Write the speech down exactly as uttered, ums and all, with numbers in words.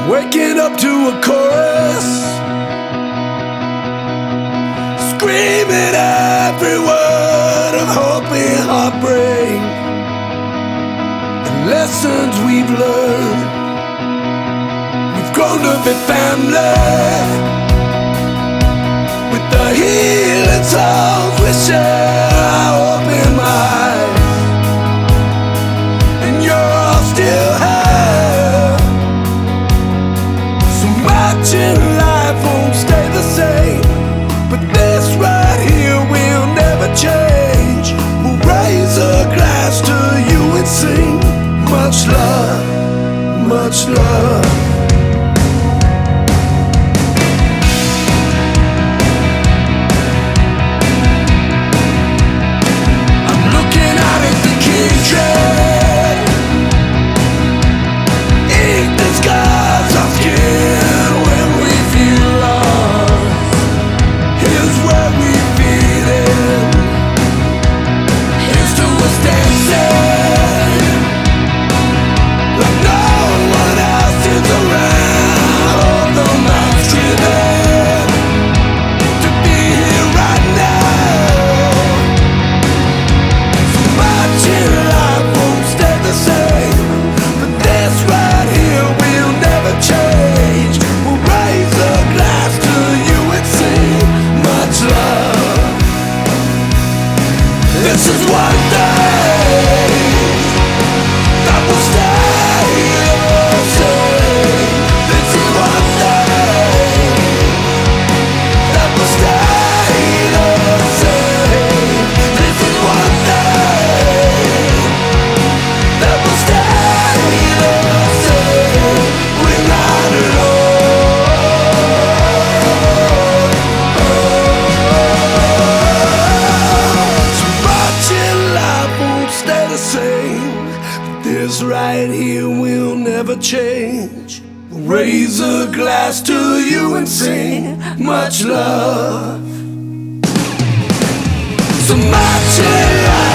Waking up to a chorus, screaming every word of hope and heartbreak, the lessons we've learned. We've grown to be family, with the healing songs we share. Our open minds, and you're all still here. So much in life won't stay the same, but this right here will never change. We'll raise a glass to you and sing much love, much love. This is one day that will stay the same. This is one day that will stay the same. This is one day that will stay the same. We're not this right here will never change. We'll raise a glass to you and sing much love. So much in life